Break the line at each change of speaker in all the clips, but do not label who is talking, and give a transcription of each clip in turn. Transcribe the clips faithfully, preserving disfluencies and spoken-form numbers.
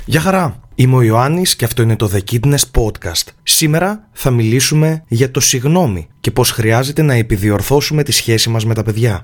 Γεια χαρά, είμαι ο Ιωάννης και αυτό είναι το The Kidness Podcast. Σήμερα θα μιλήσουμε για το συγγνώμη και πώς χρειάζεται να επιδιορθώσουμε τη σχέση μας με τα παιδιά.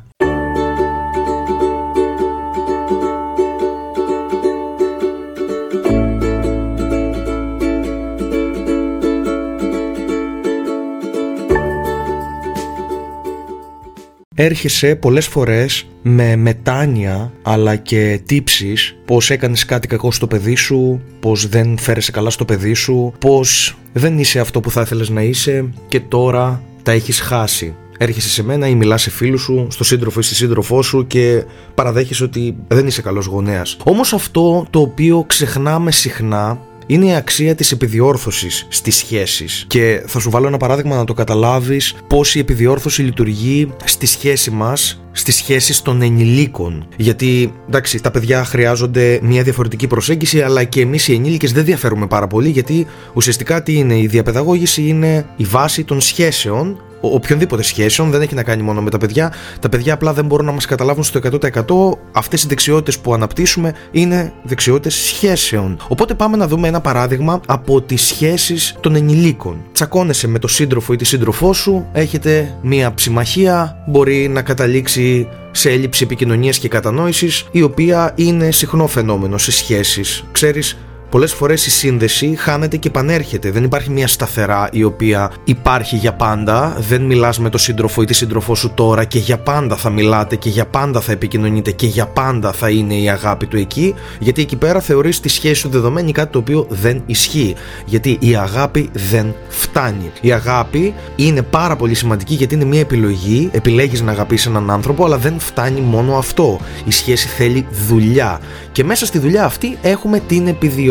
Έρχεσαι πολλές φορές με μετάνοια αλλά και τύψεις πως έκανες κάτι κακό στο παιδί σου, πως δεν φέρεσαι καλά στο παιδί σου, πως δεν είσαι αυτό που θα ήθελες να είσαι και τώρα τα έχεις χάσει. Έρχεσαι σε μένα ή μιλάς σε φίλους σου, στο σύντροφο ή στη σύντροφό σου και παραδέχεσαι ότι δεν είσαι καλός γονέας. Όμως αυτό το οποίο ξεχνάμε συχνά είναι η αξία της επιδιόρθωσης στις σχέσεις. Και θα σου βάλω ένα παράδειγμα να το καταλάβεις πώς η επιδιόρθωση λειτουργεί στη σχέση μας, στις σχέσεις των ενηλίκων. Γιατί, εντάξει, τα παιδιά χρειάζονται μια διαφορετική προσέγγιση, αλλά και εμείς οι ενήλικες δεν διαφέρουμε πάρα πολύ, γιατί ουσιαστικά τι είναι, η διαπαιδαγώγηση είναι η βάση των σχέσεων. Οποιονδήποτε σχέσεων, δεν έχει να κάνει μόνο με τα παιδιά. Τα παιδιά απλά δεν μπορούν να μας καταλάβουν στο εκατό τοις εκατό. Αυτές οι δεξιότητες που αναπτύσσουμε είναι δεξιότητες σχέσεων. Οπότε πάμε να δούμε ένα παράδειγμα από τις σχέσεις των ενηλίκων. Τσακώνεσαι με τον σύντροφο ή τη σύντροφό σου, έχετε μία ψημαχία, μπορεί να καταλήξει σε έλλειψη επικοινωνίας και κατανόησης, η οποία είναι συχνό φαινόμενο σε σχέσεις. Ξέρεις, πολλές φορές η σύνδεση χάνεται και επανέρχεται. Δεν υπάρχει μια σταθερά η οποία υπάρχει για πάντα. Δεν μιλάς με τον σύντροφο ή τη σύντροφό σου τώρα και για πάντα θα μιλάτε και για πάντα θα επικοινωνείτε και για πάντα θα είναι η αγάπη του εκεί. Γιατί εκεί πέρα θεωρείς τη σχέση σου δεδομένη, κάτι το οποίο δεν ισχύει. Γιατί η αγάπη δεν φτάνει. Η αγάπη είναι πάρα πολύ σημαντική γιατί είναι μια επιλογή. Επιλέγεις να αγαπήσεις έναν άνθρωπο, αλλά δεν φτάνει μόνο αυτό. Η σχέση θέλει δουλειά. Και μέσα στη δουλειά αυτή έχουμε την επιδιόρθωση.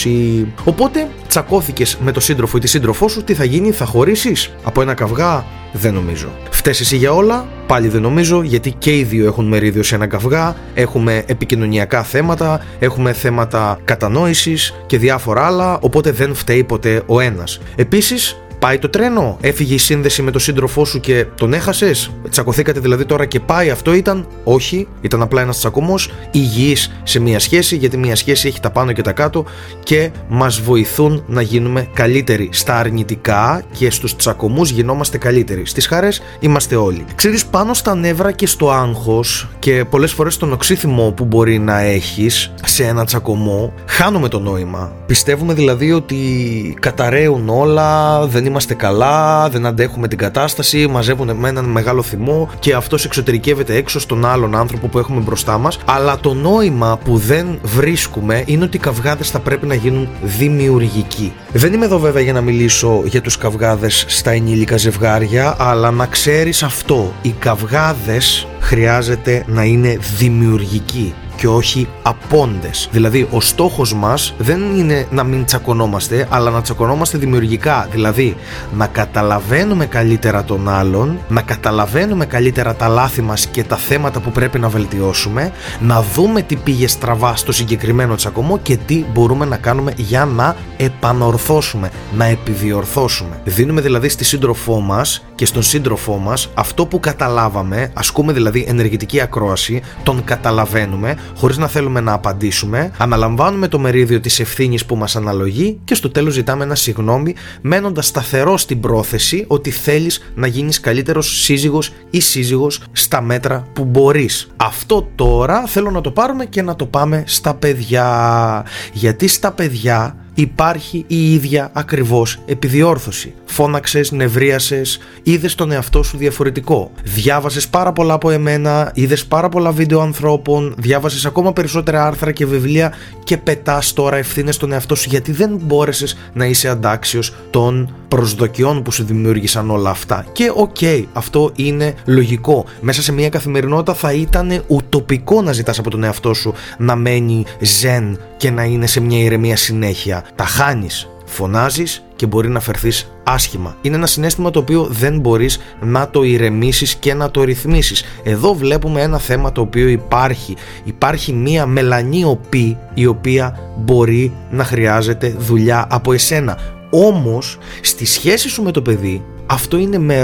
Οπότε τσακώθηκες με τον σύντροφο ή τη σύντροφό σου, τι θα γίνει, θα χωρίσεις από ένα καυγά? Δεν νομίζω. Φταίς εσύ για όλα? Πάλι δεν νομίζω, γιατί και οι δύο έχουν μερίδιο σε ένα καυγά. Έχουμε επικοινωνιακά θέματα, έχουμε θέματα κατανόησης και διάφορα άλλα, οπότε δεν φταίει ποτέ ο ένας. Επίσης, πάει το τρένο, έφυγε η σύνδεση με τον σύντροφό σου και τον έχασες, τσακωθήκατε δηλαδή τώρα και πάει, αυτό ήταν? Όχι, ήταν απλά ένας τσακωμός υγιής σε μια σχέση, γιατί μια σχέση έχει τα πάνω και τα κάτω και μας βοηθούν να γίνουμε καλύτεροι. Στα αρνητικά και στους τσακωμούς γινόμαστε καλύτεροι, στις χαρές είμαστε όλοι. Ξέρεις, πάνω στα νεύρα και στο άγχος και πολλές φορές στον οξύθυμο που μπορεί να έχεις σε ένα τσακωμό, χάνουμε το νόημα. Πιστεύουμε δηλαδή ότι καταραίουν όλα, δεν είμαστε καλά, δεν αντέχουμε την κατάσταση, μαζεύουν με έναν μεγάλο θυμό και αυτός εξωτερικεύεται έξω στον άλλον άνθρωπο που έχουμε μπροστά μας. Αλλά το νόημα που δεν βρίσκουμε είναι ότι οι καυγάδες θα πρέπει να γίνουν δημιουργικοί. Δεν είμαι εδώ βέβαια για να μιλήσω για τους καυγάδες στα ενήλικα ζευγάρια, αλλά να ξέρεις αυτό, οι καυγάδες χρειάζεται να είναι δημιουργικοί και όχι απόντες. Δηλαδή ο στόχος μας δεν είναι να μην τσακωνόμαστε, αλλά να τσακωνόμαστε δημιουργικά. Δηλαδή να καταλαβαίνουμε καλύτερα τον άλλον, να καταλαβαίνουμε καλύτερα τα λάθη μας και τα θέματα που πρέπει να βελτιώσουμε, να δούμε τι πήγε στραβά στο συγκεκριμένο τσακωμό και τι μπορούμε να κάνουμε για να επανορθώσουμε, να επιδιορθώσουμε. Δίνουμε δηλαδή στη σύντροφό μας και στον σύντροφό μας αυτό που καταλάβαμε, ασκούμε δηλαδή ενεργητική ακρόαση, τον καταλαβαίνουμε χωρίς να θέλουμε να απαντήσουμε, αναλαμβάνουμε το μερίδιο της ευθύνης που μας αναλογεί και στο τέλος ζητάμε ένα συγγνώμη, μένοντας σταθερό στην πρόθεση ότι θέλεις να γίνεις καλύτερος σύζυγος ή σύζυγος στα μέτρα που μπορείς. Αυτό τώρα θέλω να το πάρουμε και να το πάμε στα παιδιά. Γιατί στα παιδιά υπάρχει η ίδια ακριβώς επιδιόρθωση. Φώναξες, νευρίασες, είδες τον εαυτό σου διαφορετικό. Διάβασες πάρα πολλά από εμένα, είδες πάρα πολλά βίντεο ανθρώπων, διάβασες ακόμα περισσότερα άρθρα και βιβλία και πετάς τώρα ευθύνες στον εαυτό σου γιατί δεν μπόρεσες να είσαι αντάξιος των προσδοκιών που σου δημιούργησαν όλα αυτά. Και οκ, okay, αυτό είναι λογικό. Μέσα σε μια καθημερινότητα θα ήταν ουτοπικό να ζητάς από τον εαυτό σου να μένει ζεν και να είναι σε μια ηρεμία συνέχεια. Τα χάνεις, φωνάζεις και μπορεί να φερθείς άσχημα. Είναι ένα συναίσθημα το οποίο δεν μπορείς να το ηρεμήσεις και να το ρυθμίσεις. Εδώ βλέπουμε ένα θέμα το οποίο υπάρχει. Υπάρχει μία μελανή οπή η οποία μπορεί να χρειάζεται δουλειά από εσένα. Όμως, στη σχέση σου με το παιδί, αυτό είναι μέρος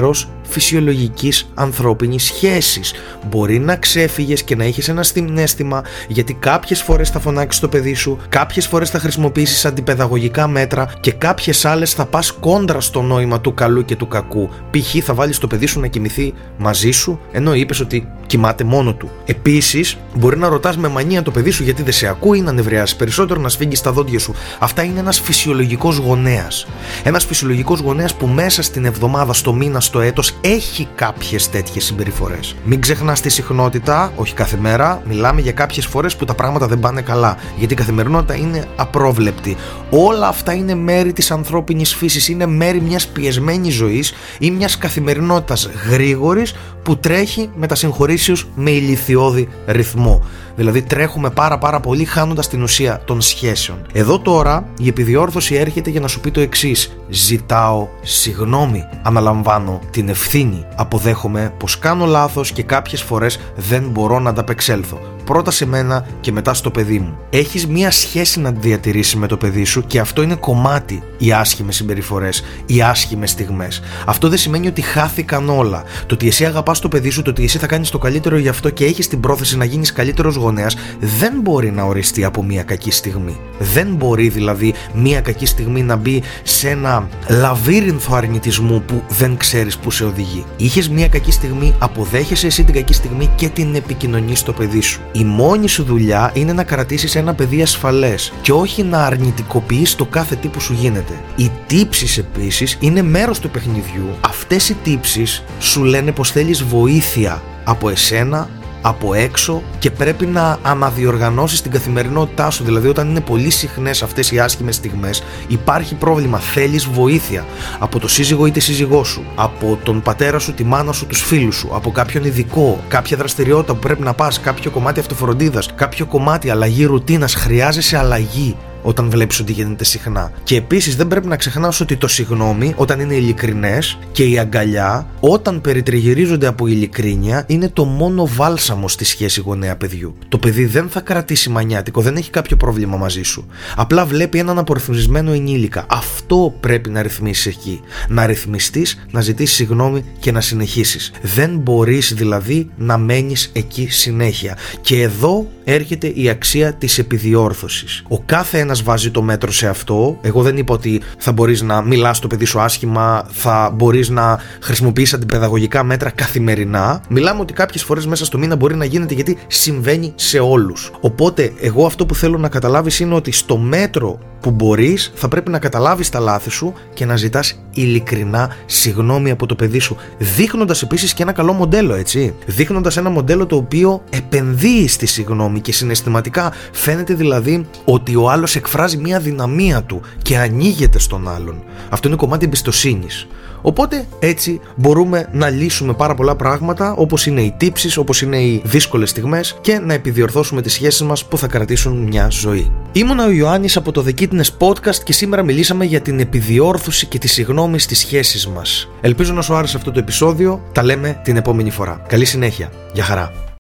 φυσιολογικής ανθρώπινης σχέσης. Μπορεί να ξέφυγες και να έχεις ένα συναίσθημα, γιατί κάποιες φορές θα φωνάξεις το παιδί σου, κάποιες φορές θα χρησιμοποιήσεις αντιπαιδαγωγικά μέτρα και κάποιες άλλες θα πας κόντρα στο νόημα του καλού και του κακού. Π.χ. θα βάλεις το παιδί σου να κοιμηθεί μαζί σου, ενώ είπες ότι κοιμάται μόνο του. Επίσης, μπορεί να ρωτάς με μανία το παιδί σου γιατί δεν σε ακούει, να νευριάσεις περισσότερο, να σφίγγεις τα δόντια σου. Αυτά είναι ένας φυσιολογικός γονέας. Ένας φυσιολογικός γονέας που μέσα στην εβδομάδα, στο μήνα, στο έτος έχει κάποιες τέτοιες συμπεριφορές. Μην ξεχνάς τη συχνότητα, όχι κάθε μέρα, μιλάμε για κάποιες φορές που τα πράγματα δεν πάνε καλά. Γιατί η καθημερινότητα είναι απρόβλεπτη. Όλα αυτά είναι μέρη της ανθρώπινης φύσης, είναι μέρη μιας πιεσμένης ζωής ή μιας καθημερινότητας γρήγορης που τρέχει με τα συγχωρήσεως με ηλιθιώδη ρυθμό. Δηλαδή τρέχουμε πάρα πάρα πολύ, χάνοντας την ουσία των σχέσεων. Εδώ τώρα η επιδιόρθωση έρχεται για να σου πει το εξής: ζητάω συγγνώμη, αναλαμβάνω την ευθύνη, αποδέχομαι πως κάνω λάθος και κάποιες φορές δεν μπορώ να ανταπεξέλθω. Πρώτα σε μένα και μετά στο παιδί μου. Έχεις μία σχέση να διατηρήσεις με το παιδί σου και αυτό είναι κομμάτι, οι άσχημες συμπεριφορές, οι άσχημες στιγμές. Αυτό δεν σημαίνει ότι χάθηκαν όλα. Το ότι εσύ αγαπάς το παιδί σου, το ότι εσύ θα κάνεις το καλύτερο γι' αυτό και έχεις την πρόθεση να γίνεις καλύτερος γονέας, δεν μπορεί να οριστεί από μία κακή στιγμή. Δεν μπορεί δηλαδή μία κακή στιγμή να μπει σε ένα λαβύρινθο αρνητισμού που δεν ξέρεις που σε οδηγεί. Είχες μία κακή στιγμή, αποδέχεσαι εσύ την κακή στιγμή και την επικοινωνείς στο παιδί σου. Η μόνη σου δουλειά είναι να κρατήσεις ένα παιδί ασφαλές και όχι να αρνητικοποιείς το κάθε τι που σου γίνεται. Οι τύψεις επίσης είναι μέρος του παιχνιδιού. Αυτές οι τύψεις σου λένε πως θέλεις βοήθεια από εσένα, από έξω και πρέπει να αναδιοργανώσεις την καθημερινότητά σου. Δηλαδή, όταν είναι πολύ συχνές αυτές οι άσχημες στιγμές, υπάρχει πρόβλημα. Θέλεις βοήθεια από το σύζυγο ή τη σύζυγό σου, από τον πατέρα σου, τη μάνα σου, τους φίλους σου, από κάποιον ειδικό, κάποια δραστηριότητα που πρέπει να πας, κάποιο κομμάτι αυτοφροντίδας, κάποιο κομμάτι αλλαγή ρουτίνας. Χρειάζεσαι αλλαγή όταν βλέπεις ότι γίνεται συχνά. Και επίσης δεν πρέπει να ξεχνάς ότι το συγγνώμη, όταν είναι ειλικρινές, και η αγκαλιά, όταν περιτριγυρίζονται από ειλικρίνεια, είναι το μόνο βάλσαμο στη σχέση γονέα-παιδιού. Το παιδί δεν θα κρατήσει μανιάτικο, δεν έχει κάποιο πρόβλημα μαζί σου. Απλά βλέπει έναν απορριθμισμένο ενήλικα. Αυτό πρέπει να ρυθμίσεις εκεί. Να ρυθμιστείς, να ζητήσεις συγγνώμη και να συνεχίσεις. Δεν μπορείς δηλαδή να μένεις εκεί συνέχεια. Και εδώ έρχεται η αξία της επιδιόρθωσης. Ο κάθε ένας βάζει το μέτρο σε αυτό. Εγώ δεν είπα ότι θα μπορείς να μιλάς στο παιδί σου άσχημα, θα μπορείς να χρησιμοποιείς αντιπαιδαγωγικά μέτρα καθημερινά. Μιλάμε ότι κάποιες φορές μέσα στο μήνα μπορεί να γίνεται, γιατί συμβαίνει σε όλους. Οπότε εγώ αυτό που θέλω να καταλάβεις είναι ότι στο μέτρο που μπορείς θα πρέπει να καταλάβεις τα λάθη σου και να ζητάς ειλικρινά συγγνώμη από το παιδί σου, δείχνοντας επίσης και ένα καλό μοντέλο, έτσι. Δείχνοντας ένα μοντέλο το οποίο επενδύει στη συγγνώμη και συναισθηματικά φαίνεται δηλαδή ότι ο άλλος εκφράζει μια δυναμία του και ανοίγεται στον άλλον. Αυτό είναι κομμάτι εμπιστοσύνης. Οπότε έτσι μπορούμε να λύσουμε πάρα πολλά πράγματα, όπως είναι οι τύψεις, όπως είναι οι δύσκολες στιγμές, και να επιδιορθώσουμε τις σχέσεις μας που θα κρατήσουν μια ζωή. Ήμουνα ο Ιωάννης από το The Kitness Podcast και σήμερα μιλήσαμε για την επιδιόρθωση και τη συγγνώμη στις σχέσεις μας. Ελπίζω να σου άρεσε αυτό το επεισόδιο. Τα λέμε την επόμενη φορά. Καλή συνέχεια. Γεια χαρά.